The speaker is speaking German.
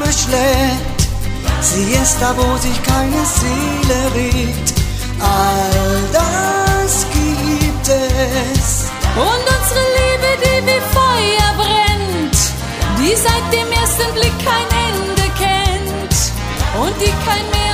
durchschlägt. Sie ist da, wo sich keine Seele regt. All das gibt es. Und unsere Liebe, die wie Feuer brennt, die seit dem ersten Blick kein Ende kennt und die kein mehr